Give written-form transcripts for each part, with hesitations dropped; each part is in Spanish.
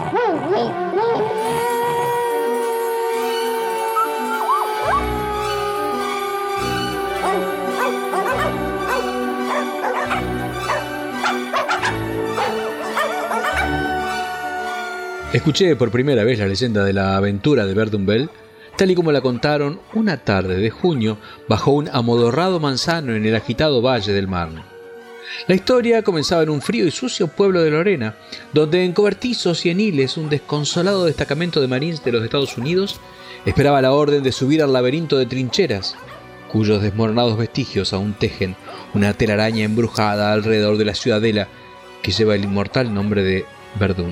Escuché por primera vez la leyenda de la aventura de Verdun Bell, tal y como la contaron una tarde de junio bajo un amodorrado manzano en el agitado valle del Marne. La historia comenzaba en un frío y sucio pueblo de Lorena, donde en cobertizos y eniles un desconsolado destacamento de marines de los Estados Unidos esperaba la orden de subir al laberinto de trincheras, cuyos desmoronados vestigios aún tejen una telaraña embrujada alrededor de la ciudadela que lleva el inmortal nombre de Verdun.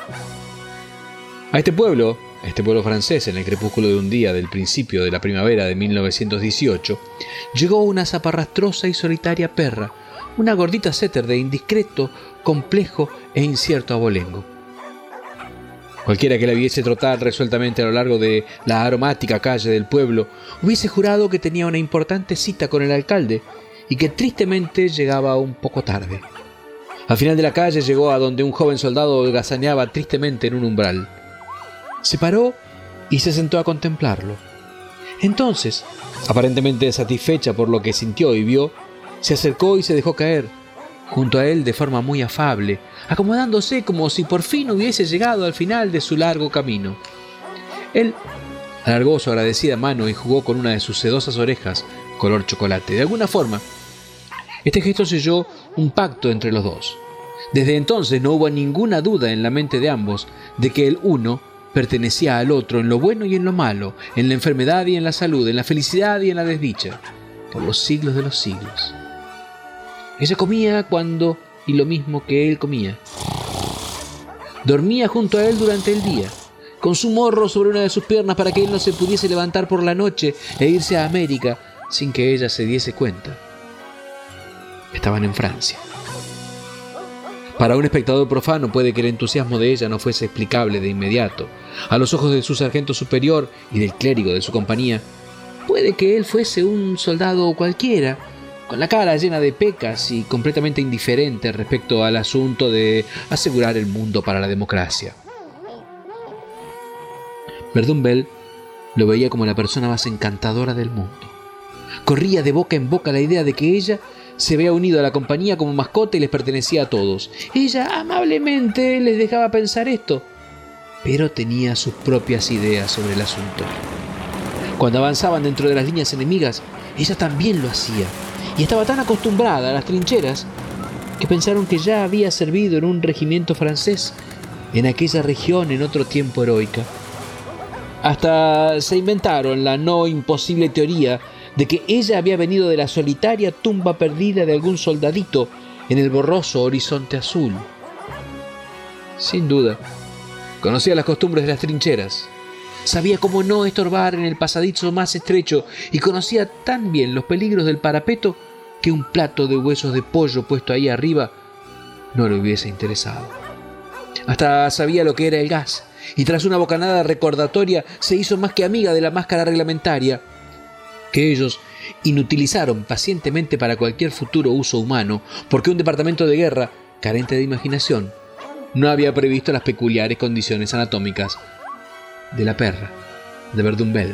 A este pueblo francés, en el crepúsculo de un día del principio de la primavera de 1918, llegó una zaparrastrosa y solitaria perra, una gordita setter de indiscreto, complejo e incierto abolengo. Cualquiera que la viese trotar resueltamente a lo largo de la aromática calle del pueblo hubiese jurado que tenía una importante cita con el alcalde y que tristemente llegaba un poco tarde. Al final de la calle llegó a donde un joven soldado holgazaneaba tristemente en un umbral. Se paró y se sentó a contemplarlo. Entonces, aparentemente satisfecha por lo que sintió y vio, se acercó y se dejó caer junto a él de forma muy afable, acomodándose como si por fin hubiese llegado al final de su largo camino. Él alargó su agradecida mano y jugó con una de sus sedosas orejas color chocolate. De alguna forma, este gesto selló un pacto entre los dos. Desde entonces no hubo ninguna duda en la mente de ambos de que el uno pertenecía al otro en lo bueno y en lo malo, en la enfermedad y en la salud, en la felicidad y en la desdicha, por los siglos de los siglos. Ella comía cuando y lo mismo que él comía. Dormía junto a él durante el día, con su morro sobre una de sus piernas para que él no se pudiese levantar por la noche e irse a América sin que ella se diese cuenta. Estaban en Francia. Para un espectador profano puede que el entusiasmo de ella no fuese explicable de inmediato. A los ojos de su sargento superior y del clérigo de su compañía, puede que él fuese un soldado cualquiera, con la cara llena de pecas y completamente indiferente respecto al asunto de asegurar el mundo para la democracia. Verdun Bell lo veía como la persona más encantadora del mundo. Corría de boca en boca la idea de que ella se había unido a la compañía como mascota y les pertenecía a todos. Ella amablemente les dejaba pensar esto, pero tenía sus propias ideas sobre el asunto. Cuando avanzaban dentro de las líneas enemigas, ella también lo hacía, y estaba tan acostumbrada a las trincheras que pensaron que ya había servido en un regimiento francés en aquella región en otro tiempo heroica. Hasta se inventaron la no imposible teoría de que ella había venido de la solitaria tumba perdida de algún soldadito en el borroso horizonte azul. Sin duda, conocía las costumbres de las trincheras, sabía cómo no estorbar en el pasadizo más estrecho y conocía tan bien los peligros del parapeto que un plato de huesos de pollo puesto ahí arriba no le hubiese interesado. Hasta sabía lo que era el gas y tras una bocanada recordatoria se hizo más que amiga de la máscara reglamentaria que ellos inutilizaron pacientemente para cualquier futuro uso humano, porque un departamento de guerra, carente de imaginación, no había previsto las peculiares condiciones anatómicas de la perra de Verdun Bell.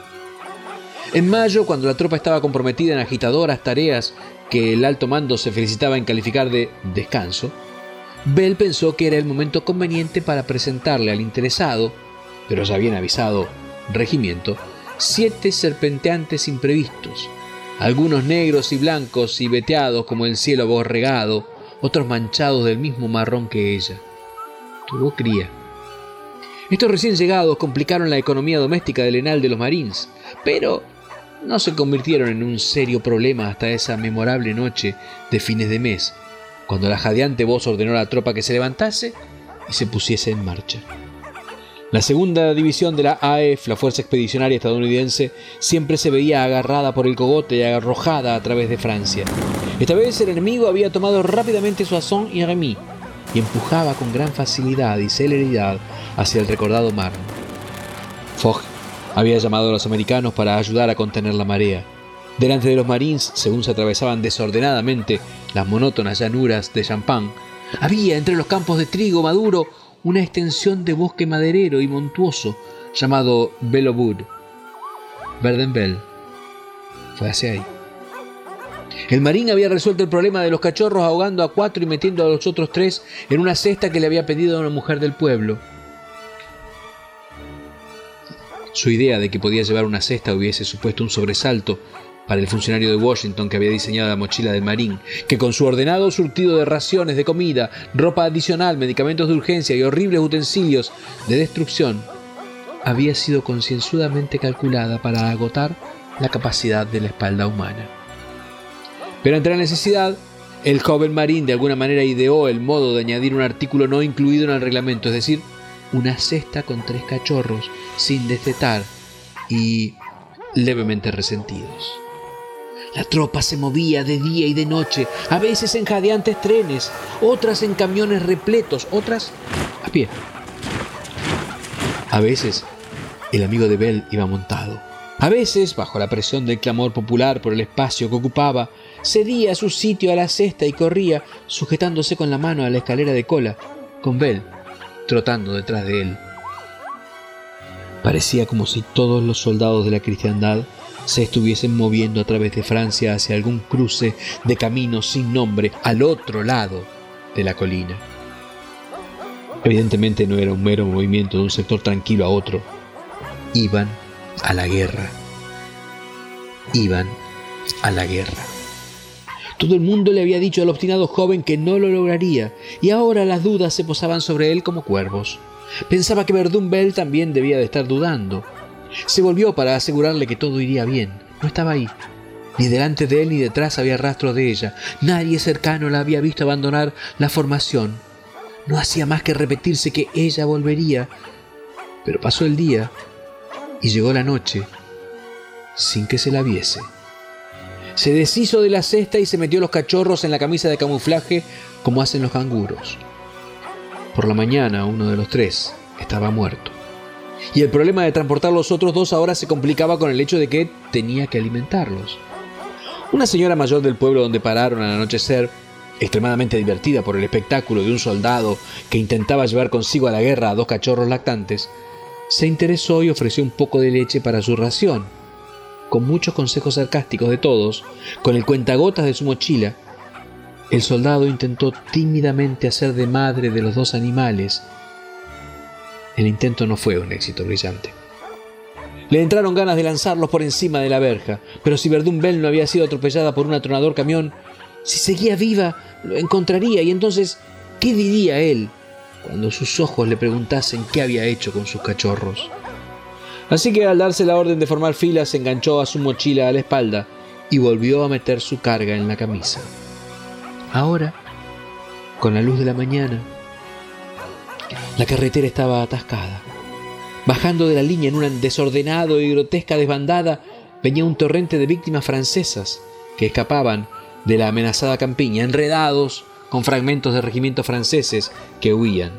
En mayo, cuando la tropa estaba comprometida en agitadoras tareas que el alto mando se felicitaba en calificar de descanso, Bell pensó que era el momento conveniente para presentarle al interesado, pero ya bien avisado regimiento, 7 serpenteantes imprevistos, algunos negros y blancos y veteados como el cielo borregado, otros manchados del mismo marrón que ella. Tuvo cría. Estos recién llegados complicaron la economía doméstica del Enal de los Marines, pero no se convirtieron en un serio problema hasta esa memorable noche de fines de mes, cuando la jadeante voz ordenó a la tropa que se levantase y se pusiese en marcha. La segunda división de la AEF, la Fuerza Expedicionaria Estadounidense, siempre se veía agarrada por el cogote y arrojada a través de Francia. Esta vez el enemigo había tomado rápidamente Soissons y Remy y empujaba con gran facilidad y celeridad hacia el recordado Marne. Foch había llamado a los americanos para ayudar a contener la marea. Delante de los Marines, según se atravesaban desordenadamente las monótonas llanuras de Champagne, había entre los campos de trigo maduro una extensión de bosque maderero y montuoso llamado Belleau-Wood. Verdenbel fue hacia ahí. El marín había resuelto el problema de los cachorros ahogando a 4 y metiendo a los otros 3 en una cesta que le había pedido a una mujer del pueblo. Su idea de que podía llevar una cesta hubiese supuesto un sobresalto para el funcionario de Washington que había diseñado la mochila del marín, que con su ordenado surtido de raciones de comida, ropa adicional, medicamentos de urgencia y horribles utensilios de destrucción, había sido concienzudamente calculada para agotar la capacidad de la espalda humana. Pero ante la necesidad, el joven marín de alguna manera ideó el modo de añadir un artículo no incluido en el reglamento, es decir, una cesta con 3 cachorros sin destetar y levemente resentidos. La tropa se movía de día y de noche, a veces en jadeantes trenes, otras en camiones repletos, otras a pie. A veces el amigo de Bell iba montado. A veces, bajo la presión del clamor popular por el espacio que ocupaba, cedía su sitio a la cesta y corría, sujetándose con la mano a la escalera de cola, con Bell trotando detrás de él. Parecía como si todos los soldados de la cristiandad se estuviesen moviendo a través de Francia hacia algún cruce de caminos sin nombre al otro lado de la colina. Evidentemente no era un mero movimiento de un sector tranquilo a otro. Iban a la guerra. Iban a la guerra. Todo el mundo le había dicho al obstinado joven que no lo lograría, y ahora las dudas se posaban sobre él como cuervos. Pensaba que Verdun Bell también debía de estar dudando. Se volvió para asegurarle que todo iría bien. No estaba ahí. Ni delante de él ni detrás había rastro de ella. Nadie cercano la había visto abandonar la formación. No hacía más que repetirse que ella volvería. Pero pasó el día y llegó la noche sin que se la viese. Se deshizo de la cesta y se metió los cachorros en la camisa de camuflaje como hacen los canguros. Por la mañana uno de los 3 estaba muerto. Y el problema de transportar los otros 2 ahora se complicaba con el hecho de que tenía que alimentarlos. Una señora mayor del pueblo donde pararon al anochecer, extremadamente divertida por el espectáculo de un soldado que intentaba llevar consigo a la guerra a 2 cachorros lactantes, se interesó y ofreció un poco de leche para su ración. Con muchos consejos sarcásticos de todos, con el cuentagotas de su mochila, el soldado intentó tímidamente hacer de madre de los 2 animales. El intento no fue un éxito brillante. Le entraron ganas de lanzarlos por encima de la verja, pero si Verdun Bell no había sido atropellada por un atronador camión, si seguía viva, lo encontraría, y entonces, ¿qué diría él cuando sus ojos le preguntasen qué había hecho con sus cachorros? Así que al darse la orden de formar filas, se enganchó a su mochila a la espalda y volvió a meter su carga en la camisa. Ahora, con la luz de la mañana, la carretera estaba atascada. Bajando de la línea en una desordenada y grotesca desbandada, venía un torrente de víctimas francesas que escapaban de la amenazada campiña, enredados con fragmentos de regimientos franceses que huían.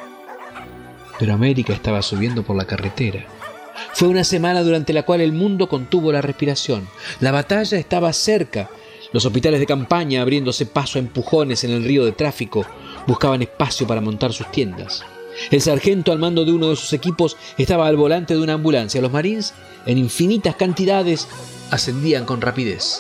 Pero América estaba subiendo por la carretera. Fue una semana durante la cual el mundo contuvo la respiración. La batalla estaba cerca. Los hospitales de campaña, abriéndose paso a empujones en el río de tráfico, buscaban espacio para montar sus tiendas. El sargento al mando de uno de sus equipos estaba al volante de una ambulancia. Los marines, en infinitas cantidades, ascendían con rapidez.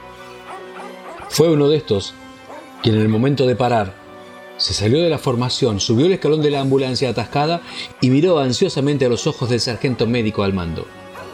Fue uno de estos quien en el momento de parar se salió de la formación, subió el escalón de la ambulancia atascada y miró ansiosamente a los ojos del sargento médico al mando.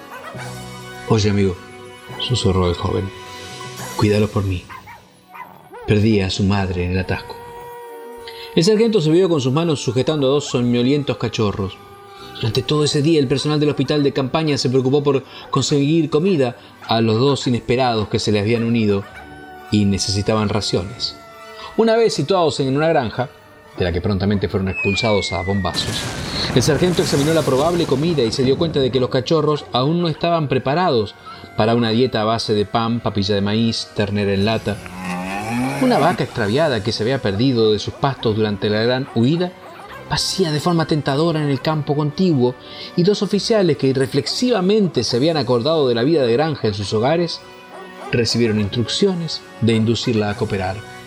«Oye, amigo», susurró el joven, «cuídalo por mí. Perdí a su madre en el atasco». El sargento se vio con sus manos sujetando a 2 soñolientos cachorros. Durante todo ese día el personal del hospital de campaña se preocupó por conseguir comida a los 2 inesperados que se les habían unido y necesitaban raciones. Una vez situados en una granja, de la que prontamente fueron expulsados a bombazos, el sargento examinó la probable comida y se dio cuenta de que los cachorros aún no estaban preparados para una dieta a base de pan, papilla de maíz, ternera en lata. Una vaca extraviada que se había perdido de sus pastos durante la gran huida pacía de forma tentadora en el campo contiguo, y 2 oficiales que irreflexivamente se habían acordado de la vida de granja en sus hogares recibieron instrucciones de inducirla a cooperar.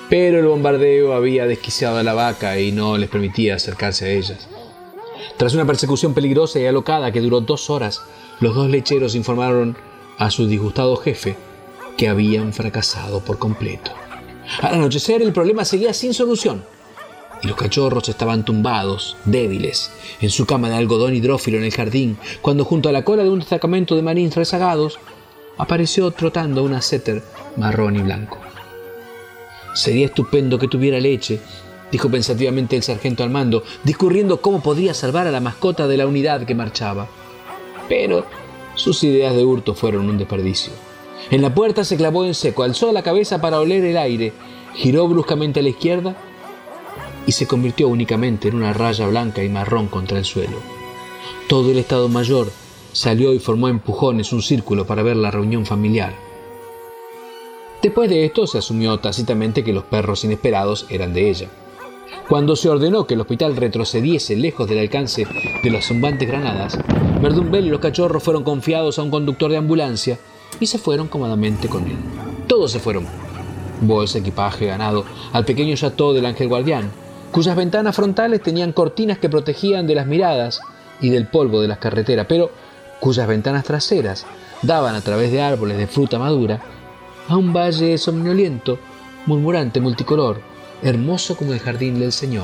pero el bombardeo había desquiciado a la vaca y no les permitía acercarse a ellas. Tras una persecución peligrosa y alocada que duró 2 horas, los 2 lecheros informaron a su disgustado jefe que habían fracasado por completo. Al anochecer el problema seguía sin solución y los cachorros estaban tumbados, débiles, en su cama de algodón hidrófilo en el jardín, cuando junto a la cola de un destacamento de marines rezagados apareció trotando una setter marrón y blanco. «Sería estupendo que tuviera leche», dijo pensativamente el sargento al mando, discurriendo cómo podría salvar a la mascota de la unidad que marchaba. Pero sus ideas de hurto fueron un desperdicio. En la puerta se clavó en seco, alzó la cabeza para oler el aire, giró bruscamente a la izquierda y se convirtió únicamente en una raya blanca y marrón contra el suelo. Todo el Estado Mayor salió y formó a empujones un círculo para ver la reunión familiar. Después de esto se asumió tácitamente que los perros inesperados eran de ella. Cuando se ordenó que el hospital retrocediese lejos del alcance de las zumbantes granadas, Verdun Bell y los cachorros fueron confiados a un conductor de ambulancia y se fueron cómodamente con él. Todos se fueron. Bolsa, equipaje, ganado, al pequeño chateau del Ángel Guardián, cuyas ventanas frontales tenían cortinas que protegían de las miradas y del polvo de las carreteras, pero cuyas ventanas traseras daban a través de árboles de fruta madura a un valle somnoliento, murmurante, multicolor, hermoso como el jardín del Señor.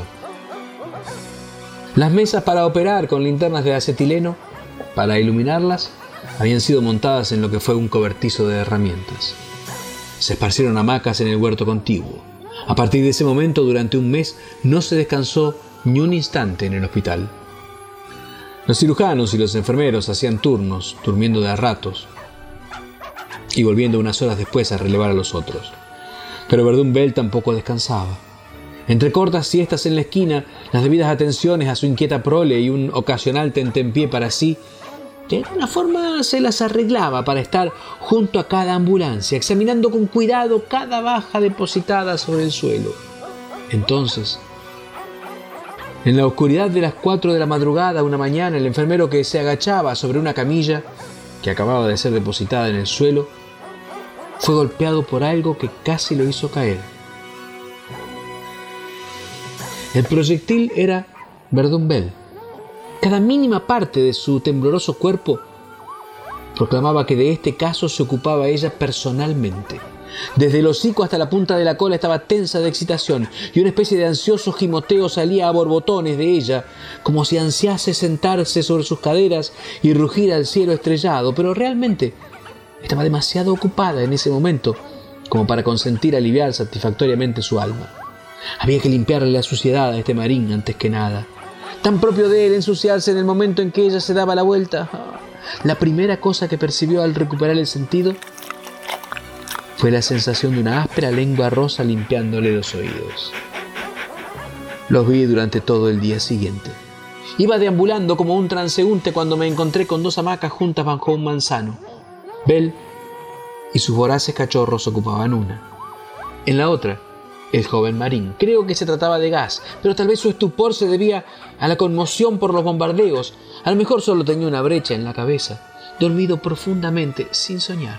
Las mesas para operar con linternas de acetileno, para iluminarlas, habían sido montadas en lo que fue un cobertizo de herramientas. Se esparcieron hamacas en el huerto contiguo. A partir de ese momento, durante un mes, no se descansó ni un instante en el hospital. Los cirujanos y los enfermeros hacían turnos, durmiendo de a ratos, y volviendo unas horas después a relevar a los otros. Pero Verdun Bell tampoco descansaba. Entre cortas siestas en la esquina, las debidas atenciones a su inquieta prole y un ocasional tentempié para sí, de alguna forma se las arreglaba para estar junto a cada ambulancia, examinando con cuidado cada baja depositada sobre el suelo. Entonces, en la oscuridad de las 4 de la madrugada, una mañana, el enfermero que se agachaba sobre una camilla que acababa de ser depositada en el suelo, fue golpeado por algo que casi lo hizo caer. El proyectil era Verdun Bell. Cada mínima parte de su tembloroso cuerpo proclamaba que de este caso se ocupaba ella personalmente. Desde el hocico hasta la punta de la cola estaba tensa de excitación y una especie de ansioso gimoteo salía a borbotones de ella, como si ansiase sentarse sobre sus caderas y rugir al cielo estrellado, pero realmente estaba demasiado ocupada en ese momento como para consentir aliviar satisfactoriamente su alma. Había que limpiarle la suciedad a este marín antes que nada. Tan propio de él ensuciarse en el momento en que ella se daba la vuelta. La primera cosa que percibió al recuperar el sentido fue la sensación de una áspera lengua rosa limpiándole los oídos. Los vi durante todo el día siguiente. Iba deambulando como un transeúnte cuando me encontré con 2 hamacas juntas bajo un manzano. Bell y sus voraces cachorros ocupaban una. En la otra, el joven marín. Creo que se trataba de gas, pero tal vez su estupor se debía a la conmoción por los bombardeos. A lo mejor solo tenía una brecha en la cabeza, dormido profundamente, sin soñar.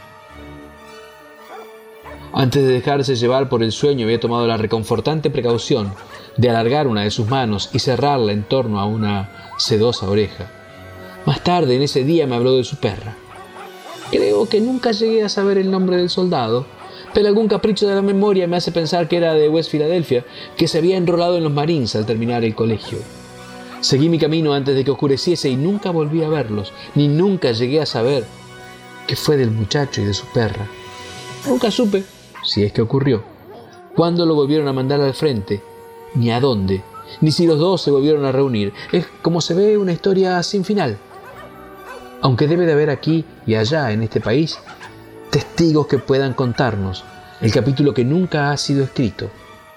Antes de dejarse llevar por el sueño, había tomado la reconfortante precaución de alargar una de sus manos y cerrarla en torno a una sedosa oreja. Más tarde, en ese día, me habló de su perra. Creo que nunca llegué a saber el nombre del soldado, pero algún capricho de la memoria me hace pensar que era de West Philadelphia, que se había enrolado en los Marines al terminar el colegio. Seguí mi camino antes de que oscureciese y nunca volví a verlos, ni nunca llegué a saber qué fue del muchacho y de su perra. Nunca supe, si es que ocurrió, cuándo lo volvieron a mandar al frente, ni a dónde, ni si los dos se volvieron a reunir. Es como se ve una historia sin final. Aunque debe de haber aquí y allá en este país testigos que puedan contarnos el capítulo que nunca ha sido escrito.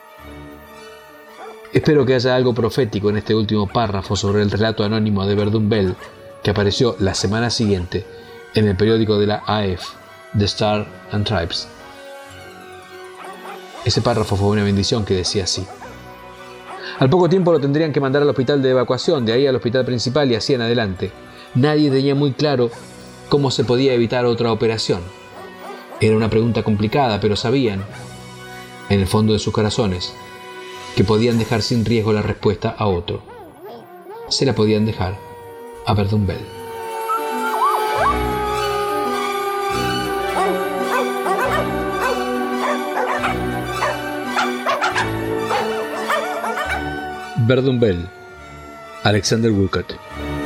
Espero que haya algo profético en este último párrafo sobre el relato anónimo de Verdun Bell que apareció la semana siguiente en el periódico de la AF, The Star and Tribes. Ese párrafo fue una bendición que decía así: al poco tiempo lo tendrían que mandar al hospital de evacuación, de ahí al hospital principal y así en adelante. Nadie tenía muy claro cómo se podía evitar otra operación. Era una pregunta complicada, pero sabían en el fondo de sus corazones, que podían dejar sin riesgo la respuesta a otro. Se la podían dejar a Verdun Bell. Verdun Bell, Alexander Woollcott.